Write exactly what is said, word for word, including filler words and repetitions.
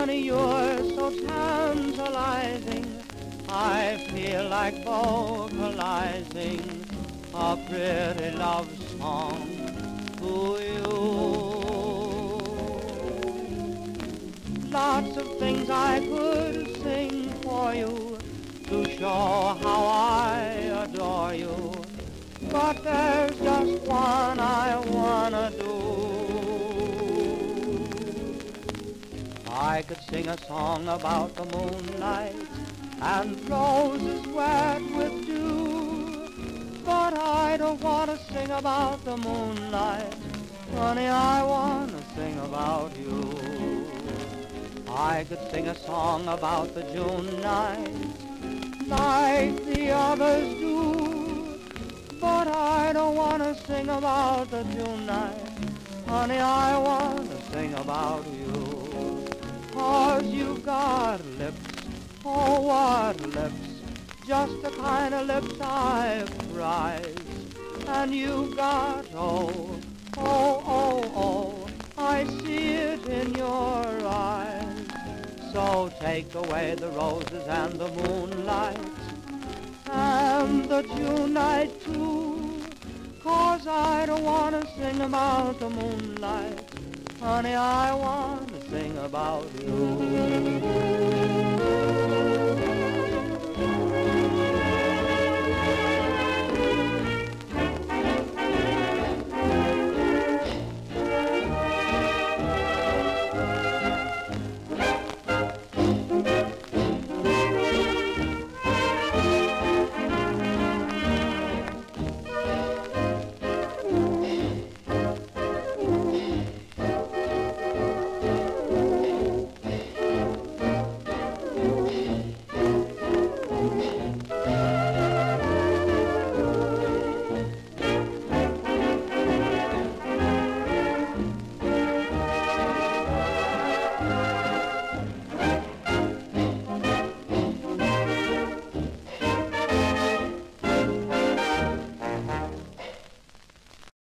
Honey, you're so tantalizing, I feel like vocalizing a pretty love song to you. Lots of things I could sing for you to show how I adore you, but there's just one I wanna do. I could sing a song about the moonlight and roses wet with dew, but I don't want to sing about the moonlight. Honey, I want to sing about you. I could sing a song about the June night like the others do, but I don't want to sing about the June night. Honey, I want to sing about you. 'Cause you've got lips, oh what lips, just the kind of lips I prize. And you've got, oh, oh, oh, oh, I see it in your eyes. So take away the roses and the moonlight and the June night too, 'cause I don't want to sing about the moonlight. Honey, I want to sing about you.